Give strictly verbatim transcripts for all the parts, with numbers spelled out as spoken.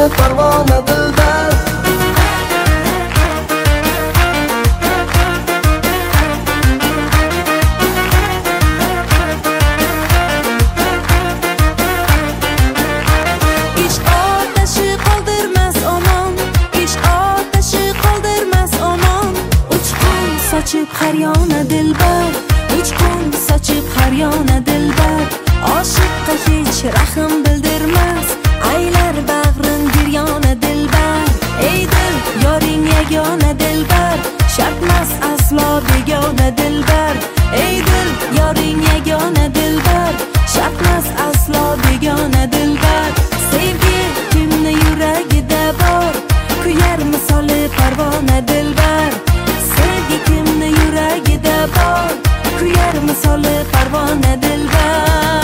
parvona dilbar. Ishq otashi qoldirmas omon, ishq otashi qoldirmas omon. Uchqun sochib har yona dilbar, uchqun sochib har yona dilbar. Oshiqqa hech rahm bildirmas, aylar bag'rin giryona dilbar. Ey dil, yoring yagona dilbar, shartmas aslo begona dilbar. Ey dil, yoring yagona dilbar, shartmas aslo begona dilbar. Sevgi kimni yuragida bor, kuyar misoli parvona dilbar. Sevgi kimni yuragida bor, kuyar misoli parvona dilbar.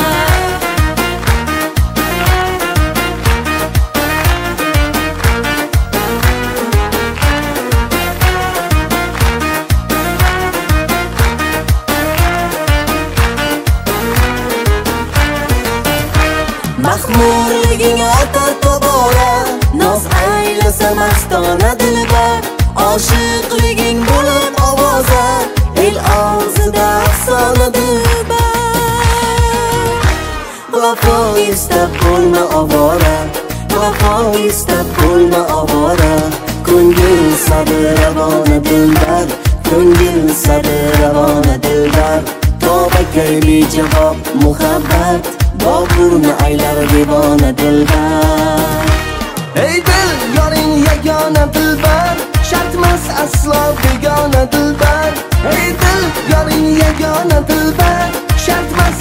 Mahmurliging otar tobora, noz aylasa mastona dilbar. Oshiqliging bo'lib ovoza, el og'zida afsona dilbar. Vafo istab bo'lma ovora, vafo istab bo'lma ovora. Ko'ngil sabr ravona dilbar, ko'ngil sabr ravona dilbar. Tavba kayli javob muhabbat, boburni aylar devona dilbar. Ey dil, yoring yagona dilbar, shartmas aslo begona dilbar. Ey dil, yoring yagona dilbar, shartmas